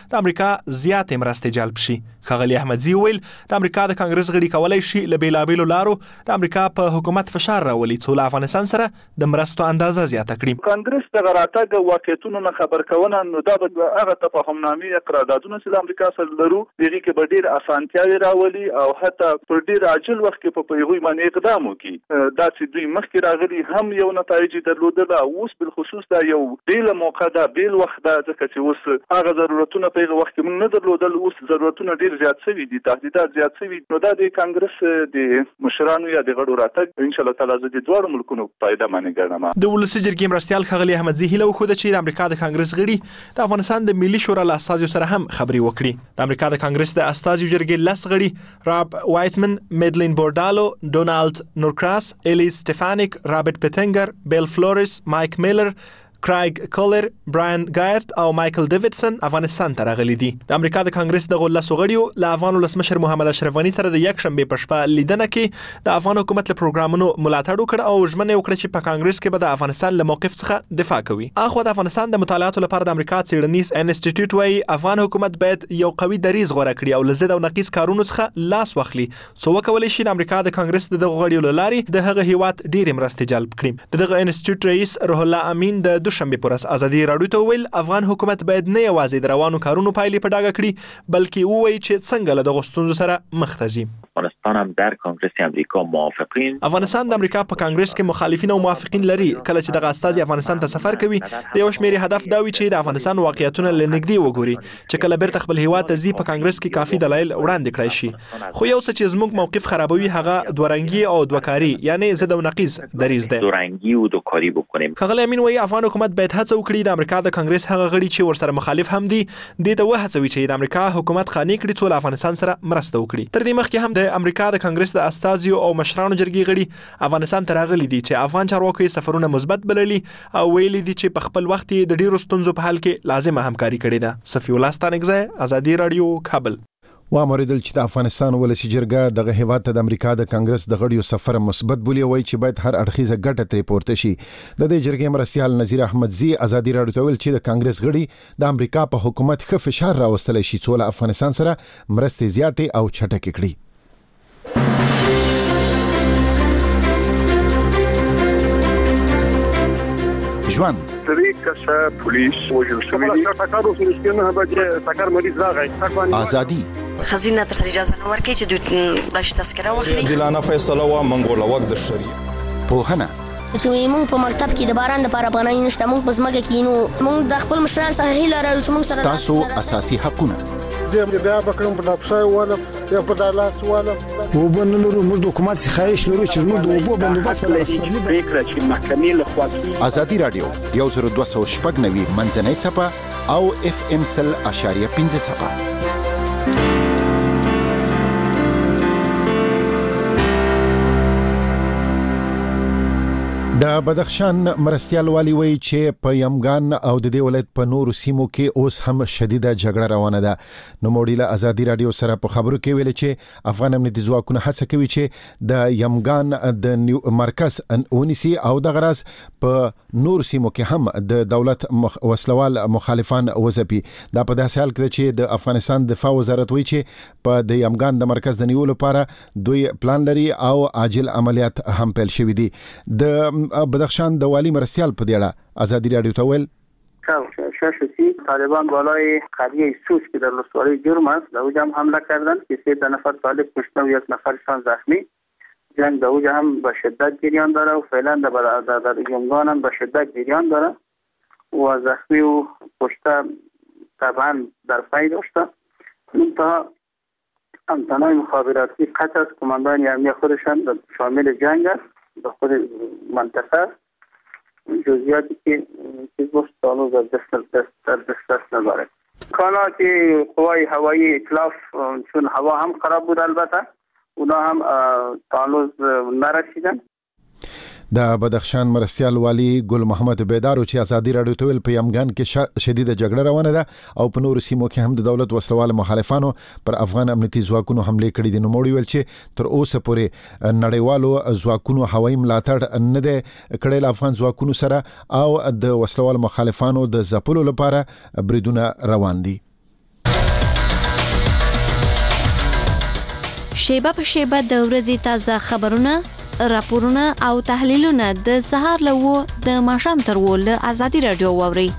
د امریکا زیاتې مرستې جلب شي. ښاغلي احمدزي وویل د امریکا د کانګرس غړي کولای شي له بیلابیلو لارو د امریکا په حکومت فشار راولي څو له افغانستان سره د مرستو اندازه زیاته کړي. کانګرس د راتګ واقعیتونو نه خبر کونه نو دا به هغه تفاهمنامې قراردادونه چې د امریکا سره لرو دغه کې به ډېر اسانتیاوي راولي او حتی پر ډېر عاجل وخت کې په پیغوي باندې اقدام وکړي. دا چې دوی مخکې راغلي هم یو نتایج درلودل او اوس بل خصوص دا یو بیل موقع دا بیل وخت دا ځکه چې اوس هغه ضرورتونه په هغه وخت کې موږ نه درلودل، اوس ضرورتونه ډېر زیات شوي دي، تهدیدات زیات شوي. نو دا د کانګرس د مشرانو یا د غړو راتګ ان شاء الله تعالی د دوه ملکونو فائدہ باندې ګڼم. د ولسی جرګې مرستيال ښاغلي احمدزي هیله وکړه چې د امریکا د کانګرس غړي د افغانستان د ملي شورا له استازو سره هم خبري وکړي. د امریکا د کانګرس د استازو جرګې لس غړي راب وایټمن، میډلین بوردالو، ډونالد نورکراس، الیس سټيفانیک، رابرټ پټنګر، بیل فلورس، مایک میلر، کرایګ کولر، براین ګایرت او مایکل ډیوډسن افغانستان ته راغلي دي. د امریکا د کانګرس د غولسو غړیو له افغان ولسمشر محمد اشرف غني سره د یک شنبه په شپه لیدنه کې د افغان حکومت له پروګرامونو ملاتړ وکړ او ژمنه وکړه چې په کانګرس کې به د افغانستان له موقف څخه دفاع کوي. اخو د افغانستان د مطالعاتو لپاره د امریکا څېړنیز انسټیټیوټ وايي افغان حکومت باید یو قوي دریز غوړه کړي او لزد او نقیص کارونو څخه لاس واخلي څو وکولای شي د امریکا د کانګرس د غړیو لاري د هغه هیواد ډېر مرستې جلب کړي. دغه انسټیټیوټ رئیس روح الله امین د دوشنبه پر ورځ ازادي راډیو ته ویل افغان حکومت باید نه یوازې د روانو کارونو پایلې په ډاګه کړي بلکې ووایي چې څنګه له دغو ستونزو سره مخ ته ځي. افغانستان هم در کانګرس امریکا موافقین. افغانستان د امریکا په کانګرس کې مخالفین او موافقین لري. کله چې دغه استازي افغانستان ته سفر کوي د یو شمېر هدف دا وي چې د افغانستان واقعیتونه لنږدې وګوري چې کله بیرته خپل هیواد ته ځي په کانګرس کې کافي دلایل وړاندې کړای شي. خو یو څه چې زموږ موقف خرابوي هغه دورنګي او دوکاری یعنی ضد او نقیض دریز ده. دورنګي او دوکاری وکړي. ښاغلی امین وايي افغان حکومت باید هڅه وکړي د امریکا د کانګرس هغه غړي چې ورسره مخالف هم دي د ته وهڅوي چې د امریکا حکومت خاني کړي څو افغانستان سره مرسته وکړي. تر دې مخکې هم د امریکا د کانګرس د استازیو او مشرانو جرګې غړي افغانستان ته راغلي دي چې افغان چارواکو سفرونه مثبت بللي او ویلي دي چې په خپل وخت د ډیرو ستونزو په حل کې لازمه همکاري کړې ده. صفی الله ستانګزی، ازادي رادیو، کابل. وامریدل چې د افغانستان ولسی جرګه دغه هیواد ته د امریکا د کانګرس د غړیو سفر مثبت بولی وای چې باید هر اړخیزه ګټه ترې پورته شي. د دې جرګې مرستيال نذیر احمدزي ازادي راډیو ته ویل چې د کانګرس غړي د امریکا په حکومت ښه فشار راوستل شي څو له افغانستان سره مرستې زیاتې او چټکې کړي. ژوند پولیس وجل شوی ازادي خزینه تر اجازه نه ورکړي چې دوی باش تذکره واخلي. دلانه فیصله وا منګول وخت د شریعت پوهنه چې موږ په مکتب کې د باران لپاره پناه نشته، موږ په ځمکه کې نو موږ د خپل مشران سره هیله لرو چې موږ سره تاسو اساسي حقونه زه بیا بکرم په لپسای والا یا په دالاس والا وبنلرو موږ د حکومت څخه خواهش لرو چې موږ د اوبو بندوبست په فکر چې محکمې له خوا ازادي رادیو 1290 منځنۍ صفه او FM 100.5 صفه. د بدخشان مرستيال والی وی چې په یمګان او د دې ولایت په نورو سیمو کې اوس هم شدیده جګړه روانه ده. نو موډیله ازادي رادیو سره په خبرو کې ویل چې افغان امنیتي ځواکونه هڅه کوي چې د یمګان د مرکز اونیسي او د غراز په نورو سیمو کې هم د دولت وسلوال مخالفان وځپي. دا په داسې حال کې چې د افغانستان دفاع وزارت وی چې په د یمګان د مرکز د نیولو لپاره دوی پلان لري او عاجل عملیات هم پیل شوي دي. د بدخشان د والی مرستيال په دیړه ازادي رادیو ته ویل شاشتی طالبان بالای قریه سوس که در ولسوالی جرم است در اوجا هم حمله کردند که 3 نفر طالب کشته و 1 نفرشان زخمی. جنگ در اوجا هم به شدت جریان داره و فعلا در یمگان هم به شدت جریان داره و زخمی و کشته طبعا در پی داشته. منتها امتنای مخابراتی قطع از کماندان امنیه خودشان شامل جنگ است به خود منطقه جزئیاتی که چیز باشه تانوز در دست نداره. کانات قوای هوایی اتلاف چون هوا هم خراب بود البته اونا هم تانوز نرسیدن. د بدخشان مرستيال والی ګل محمد بیدارو چې ازادي رادیو ته ویل په یمګان کې شدیده جګړه روانه ده او په نورو سیمو کې هم د دولت وسلوال مخالفانو پر افغان امنیتي ځواکونو حمله کړې دي. نو موړي ویل چې تر اوسه پورې نړیوالو ځواکونو هوایي ملاتړ نه ده کړی افغان ځواکونو سره او د وسلوال مخالفانو د ځپلو لپاره بریدونه روان دي. شیبه په شیبه د ورځې تازه خبرونه، راپورونه او تحلیلونه د سهار له 9 د ماښام تر 10 له آزادي رادیو واورئ.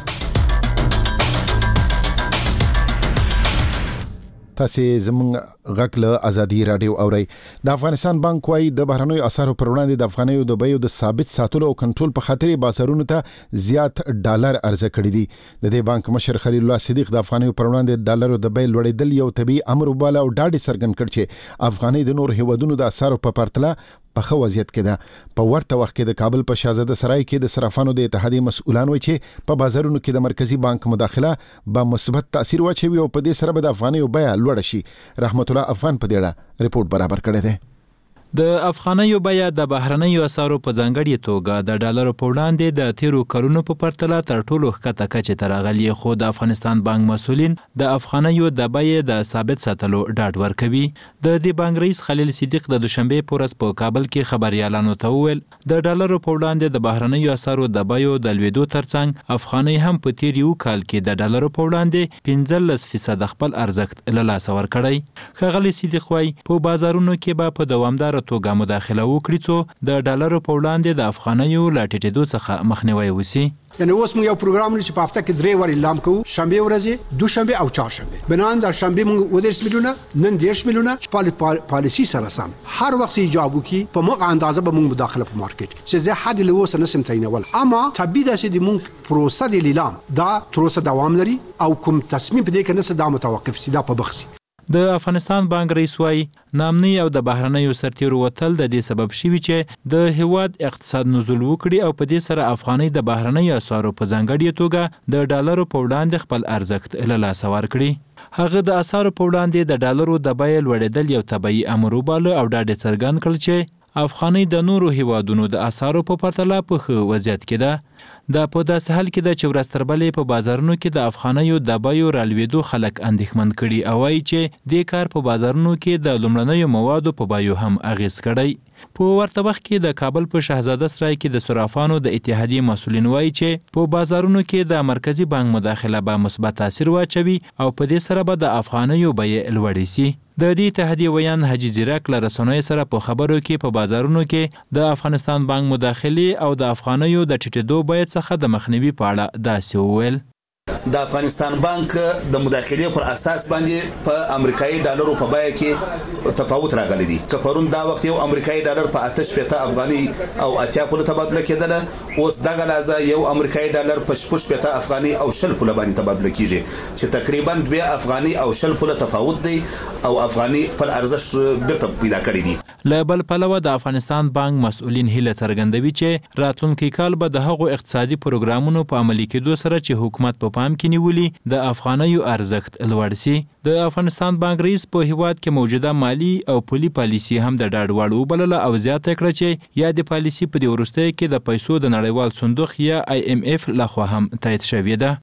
تاسو زموږ غږ له آزادي رادیو اورئ. د افغانستان بانک وايي د بهرنیو اسعارو پر وړاندې د افغانیو د بیو د ثابت ساتلو او کنټرول په خاطر بازارونو ته زیات ډالر عرضه کړي دي. د دې بانک مشر خلیل الله صدیق د افغانیو پر وړاندې ډالرو د بیې لوړېدل یو طبيعي امر وباله او ډاډ څرګند کړ چې افغاني د نور هیوادونو د اسعارو په پرتله په ښه وضعیت کې ده. په ورته وخت کې د کابل په شاهزاده سرای کې د صرافانو د اتحادیې مسؤلان وایي چې په بازارونو کې د مرکزی بانک مداخله به مثبت تاثیر واچوي او په دې سره به د افغانیو بیه لوړه شي. رحمت الله افغان په دې اړه ریپورت برابر کړی دی. د افغانیو بیه د بهرنیو اسعارو په ځانګړي توګه د ډالرو په وړاندې د تیرو کلونو په پرتله تر ټولو ښکته کچې ته راغلي، خو د افغانستان بانک مسؤلین د افغانیو د بیې د ثابت ساتلو ډاډ ورکوي. د دې بانک رئیس خلیل صدیق د دوشنبه په ورځ په کابل کې خبريالانو ته وویل د ډالرو په وړاندې د بهرنیو اسعارو د بیو د لوېدو ترڅنګ افغاني هم په تیر یو کال کې د ډالرو په وړاندې 15% خپل ارزښت له لاسه ورکړی. خلیل صدیق وايي په بازارونو کې به په دوامدار توګه مداخله وکړي څو د ډالرو په وړاندې د افغانیو لا ټیټېدو څخه مخنیوي وشي. یعنی اوس موږ یو پروګرام لرو چې په هفته کې 3 واری اعلان کوو، شنبه ورځې، دوشنبه او چهارشنبه. بنان د شنبه موږ 10 میلیونه، نن 10 میلیونه چې پالیسي سره سم هر وخت ایجاب وکي په موږ اندازه به موږ مداخله په مارکیټ کې چې زه حد له اوسه نسم تعینول. اما طبيعي ده چې موږ پروسه د اعلان دا تروسه دوام لري او کوم تصمیم په دې کې نه دا متوقف سي، دا په بخسي. د افغانستان بانک رئیس وايي نامني او د بهرنیو سرتیرو وتل د دې سبب شوي چې د هیواد اقتصاد نزول وکړي او په دې سره افغاني د بهرنیو اسعارو په ځانګړي توګه د ډالرو په وړاندې خپل ارزښت له لاسه ورکړي. هغه د اسعارو په وړاندې د ډالرو د بیې لوړېدل یو طبيعي امر وباله او ډاډ څرګند کړ چې افغاني د نورو هیوادونو د اسعارو په پرتله په ښه وضعیت کې ده. دا په داسې حال کې ده چې ورځ تر بلې په بازارونو کې د افغانیو د بیو رالوېدو خلک اندېښمن کړي او وایي چې دې کار په بازارونو کې د لومړنیو موادو په بیو هم اغېز کړی. په ورته وخت کې د کابل په شاهزاده سرای کې د صرافانو د اتحادیې مسؤلین وایي چې په بازارونو کې د مرکزی بانک مداخله به مثبت تاثیر واچوي او په دې سره به د افغانیو بیې لوړې شي. د دې اتحادیې ویان حاجی زیرک له رسنیو سره په خبرو کې په بازارونو کې د افغانستان بانک مداخلي او د افغانیو د ټیټېدو بیې څخه د مخنیوي په اړه داسې وویل. د افغانستان بانک د مداخلې پر اساس باندې په امریکایي ډالرو په بیه کې تفاوت راغلی دی. که پرون دا وخت یو امریکایي ډالر په 8 افغاني او 80 پوله تبادله کېدله، اوس دغه لحظه یو امریکایي ډالر په 6 افغاني او 10 پوله باندې تبادله کیږي چې تقریبا 2 افغاني او 10 پوله تفاوت دی او افغاني خپل ارزښت بیرته پیدا کړی دی. له بل پلوه د افغانستان بانک مسؤلین هیله څرګندوي چې راتلونکي کال به د هغو اقتصادي پروګرامونو په عملي کېدو سره چې حکومت په پام کې نیولي د افغانیو ارزښت لوړ شي. د افغانستان بانک رئیس په هیواد کې موجوده مالی او پولي پالیسي هم د ډاډ وړ وبلله او زیاته کړه چې یا د پالیسي په دې وروستیو کې د پیسو د نړیوال صندوق یا IMF لخوا هم تایید شوې ده.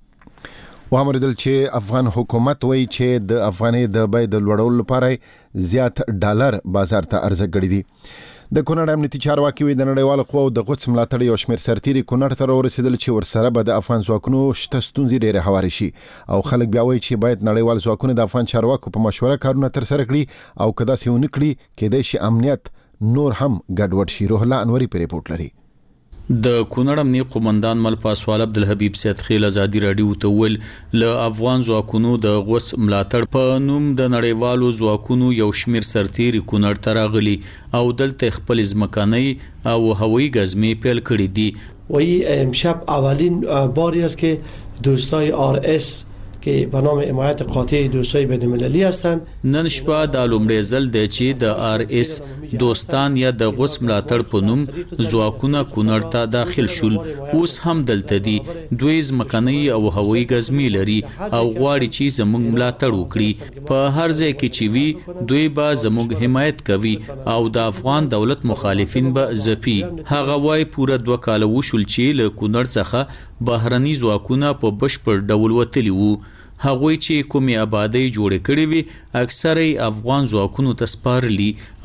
وامردل چې افغان حکومت وایي چې د افغاني د بیې د لوړولو لپاره زیات ډالر بازار ته عرضه کړي دي. د کونړ امنیتي چارواکي وي د نړیوالو قواو د غوڅ ملاتړ یو شمېر سرتیري کونړ ته ورسېدل چې ورسره به د افغان ځواکونو شته ستونزې ډېرې هوارې شي او خلک بیا وایي چې باید نړیوال ځواکونه د افغان چارواکو په مشوره کارونه ترسره کړي او که داسې ونه کړي کېدای شي امنیت نور هم ګډوډ شي. روح الله انوري په ریپورټ لري. د کونړ امنیه قومندان مل پاسوال عبدالحبیب سید خیل آزادي رادیو ته ویل له افغان ځواکونو د غوث ملاتړ په نوم د نړیوالو ځواکونو یو شمیر سرتیري کونړ ته راغلي او دلته خپل ځمکنۍ او هوایی ګزمې پیل کړې دي. وی امشب اولین باری است که دوستای RS که به نام حمایت قاطع دوستای بین‌المللی هستند. نن شپه د لومړي ځل د چې د RS دوستان یا د غوث ملاتړ په نوم ځواکونه کونړ ته داخل شول. اوس هم دلته دي. دوی ځمکنۍ او هوایی ګزمې لري او غواړي چې زموږ ملاتړ وکړي. په هر ځای کې چې وي دوی به زموږ حمایت کوي او د افغان دولت مخالفین به ځپي. هغه وايي پوره 2 کاله وشول چې له کونړ څخه بهرني ځواکونه په بشپړ ډول وتلي وو. هغوی چې کومې آبادی جوړې کړې وي اکثره افغان ځواکونو ته سپارلي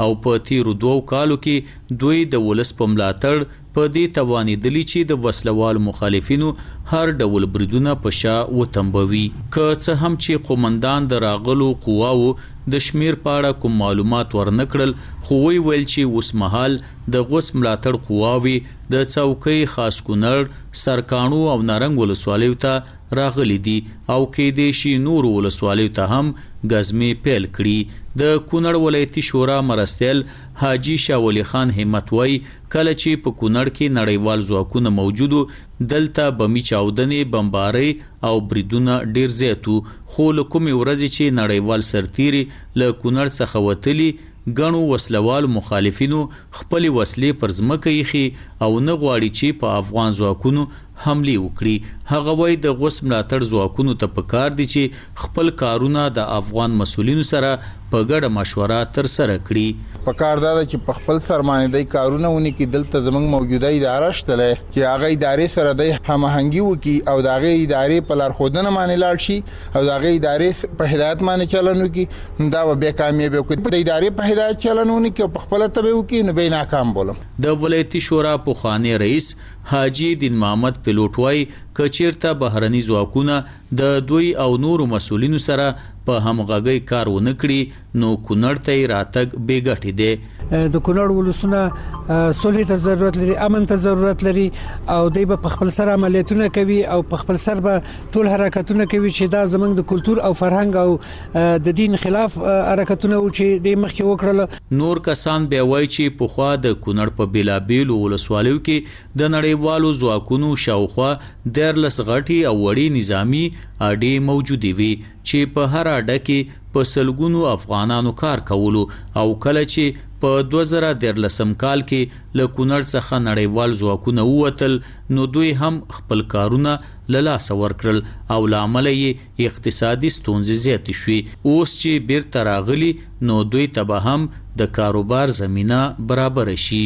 او په تیرو 2 کالو کې دوی د ولس په ملاتړ په دې توانیدلی چې د وسلوال مخالفینو هر ډول بریدونه په شا وتنبوي. که څه هم چې قومندان د راغلو قواو د شمیر په اړه کوم معلومات ورنکړل، خو ویل چې اوس مهال د غوڅ ملاتړ قواوي د څوکۍ خاص کونړ، سرکانو او نارنګ ولسوالیو ته راغلي دي او کې د شي نور ولسوالیو ته هم غزمې پیل کړي. د کونړ ولایتي شورا مرستیال حاجی شاه ولی خان همت وای کله چې په کونړ کې نړیوال ځواکونه موجودو دلته بمی چاودنې، بمبارۍ او بریدونه ډیر زیاتو، خو له کومې ورځې چې نړیوال سرتیري له کونړ څخه وتلي ګڼو وسلوال مخالفینو خپل وسلې پر ځمکه ایښي او نه غواړي چې په افغان ځواکونو حمله وکړي. هغه وایي د غوث ملاتړ ځواکونو ته پکار دي چې خپل کارونه د افغان مسؤلینو سره په ګډه مشوره تر سره کړي. پکار دا چې په خپل سرمایه‌داري کارونه ونی کې دلته زمنګ موجوده اداره شته چې هغه ادارې سره د هماهنګي وکي او د هغه ادارې په لار خودنه باندې لاړ شي او د هغه ادارې په هدایت باندې چلن وکي، دا به کامیاب وي. د ادارې په هدایت چلنونه کې په خپل تبه وکي نو به ناکام بولم. د ولایتي شورا په خانه رئیس حاجی دین محمد پلوټ وای کچیرته بهرني ځواکونه د دوی او نورو مسولینو سره په همغږي کار ونه کړي نو کونړ ته راتګ بې ګټې دی. د کونړ ولسونه صلح ته ضرورت لري، امن ته ضرورت لري او دوی په خپل سره عملیاتونه کوي او په خپل سر به ټول حرکتونه کوي چې دا زمونږ د کلچر او فرهنګ او د دین خلاف حرکتونه و چې د مخکې وکړل. نور کسان به وایي چې په خوا د کونړ په بیلابیل ولسوالیو کې د نړیوالو ځواکونو شاوخوا 14 غټي او وړي نظامی اډې موجودي وي چې په هر اډه کې په سلګونو افغانانو کار کولو او کله چې په 2013 کال کې له کونړ څخه نړیوال ځواکونه ووتل نو دوی هم خپل کارونه له لاسه ورکړل او له امله یې اقتصادي ستونزې زیاتې شوې. اوس چې بیرته راغلي نو دوی ته به هم د کاروبار زمینه برابر شي.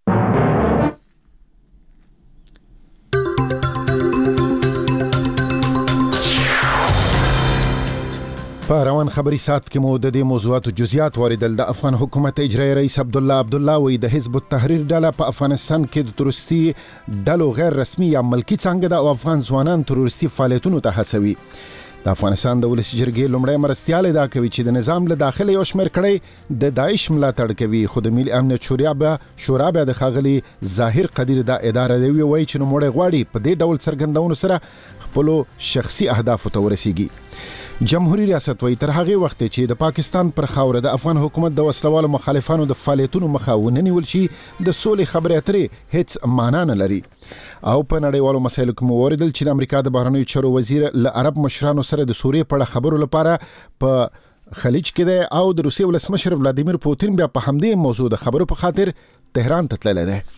په روان خبري سات کې مو د دې موضوعاتو جزئیات واردل. د افغان حکومت اجرایی رئیس عبدالله وی د حزب التحریر ډله په افغانستان کې د تروریستي ډلو غیر رسمي یا ملکی څنګه د افغان ځوانان تروریستي فعالیتونو ته هڅوي. د افغانستان د ولسی جرګې لومړی مرستیال دا کوي چې د نظام له داخله یو شمېر کړي د داعش ملاتړ کوي، خو د ملي امنیت شورا به د خاغلی ظاهر قدیر د اداره دی وایي چې نو موږ غواړي په دې ډول څرګندونو سره خپل شخصي اهداف ته ورسیږي. جمهوریت ریاست وایي تر هغه وخت چې د پاکستان پر خاوره د افغان حکومت د وسلوالو مخالفانو د فعالیتونو مخه ونه نیول شي د سولې خبرې اترې هیڅ معنا نه لري. او په نړیوالو مسایلو کې موردل چې د امریکا د بهرنیو چارو وزیر له عرب مشرانو سره د سوریې په خبرو لپاره په خلیج کې دی او د روسیې ولسمشر ولادیمیر پوتین بیا په همدې موضوع د خبرو په خاطر تهران ته تللی دی.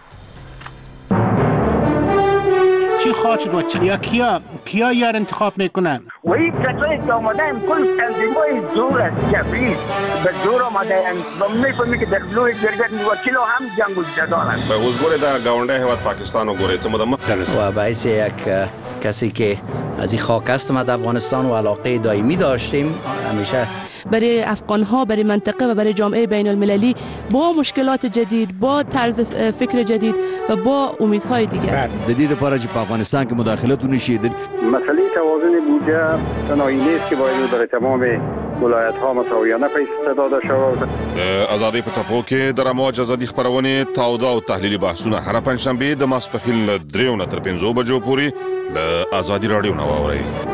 چی خواهد شد و یا کیا یار انتخاب میکنن؟ و این کسایی که آمده هم کل تنظیمای زور است جبری به زور آمده هم و میفهمی که در لوی جرگت وکیل هم جنگ و جدال است. به حضور در گاونده هواد پاکستان و گوره و باعث یک کسی که از این خاک است از افغانستان و علاقه دائمی داشتیم همیشه برای افغان‌ها، برای منطقه و برای جامعه بین المللی با مشکلات جدید، با طرز فکر جدید و با امیدهای دیگر. جدید لپاره چې په افغانستان کې مداخلت ونشي. مسئله توازن بودجه تنهایی نیست که باید برای تمام ولایت‌ها مساویانه پیش داده شود. آزادی په څپو کې د رمواج ازادي خبرونه تاوده او تحلیلي بحثونه هر پنځشنبه د ماسپښین 3 تر 5 بجو پورې د آزادی رادیو نو واوري.